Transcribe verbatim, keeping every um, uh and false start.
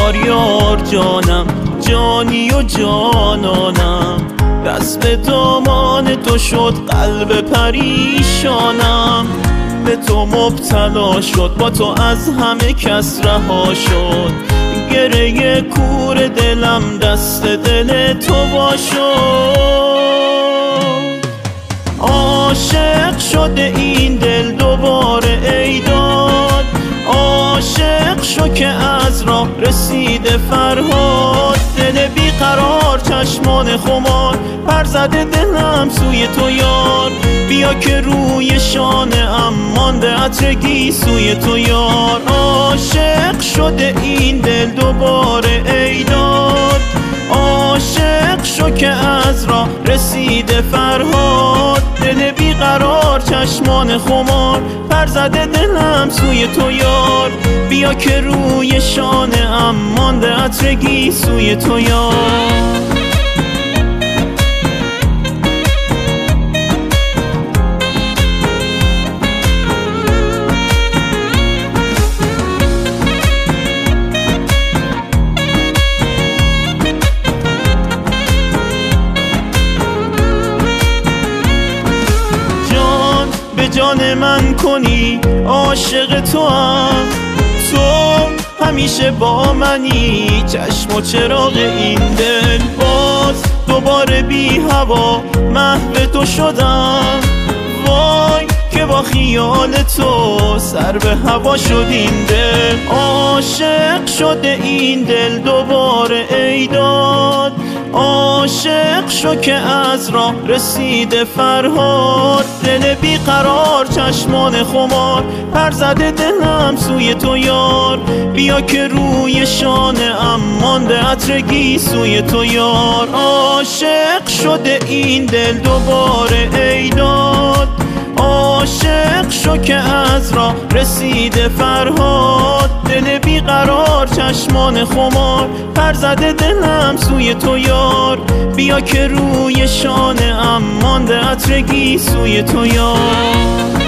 یار یار جانم، جانی و جانانم، دست به دامان تو شد قلب پریشانم. به تو مبتلا شد، با تو از همه کس رها شد، گره کور دلم دست دل تو وا شد. عاشق شده این دل دوباره ای داد، عاشق شو که از راه رسیده فرهاد. دل بیقرار چشمان خمار، پر زده دلم سوی تو یار. بیا که روی شانه ام مانده عطر گیسوی تو یار. عاشق شده این دل دوباره ای داد، عاشق شو که از راه رسیده فرهاد. دل بیقرار چشمان خمار، پر زده دلم سوی تو یار. بیا که روی شانه ام مانده عطر گیسوی تو یار. جان من کنی عاشق تو هم، تو همیشه با منی، چشم و چراغ این دل. باز دوباره بی هوا محو تو شدم، وای که با خیال تو سر به هوا شد این دل. عاشق شده این دل دوباره ای داد، عاشق شو که از راه رسیده فرهاد. دل بیقرار چشمان خمار، پر زده دلم سوی تو یار. بیا که روی شانه ام مانده عطر گیسوی تو یار. عاشق شده این دل دوباره ای داد، عاشق شو که از راه رسیده فرهاد. دل بیقرار چشمان خمار، پر زده دلم سوی تو یار. بیا که روی شانه ام مانده عطر گیسوی تو یار.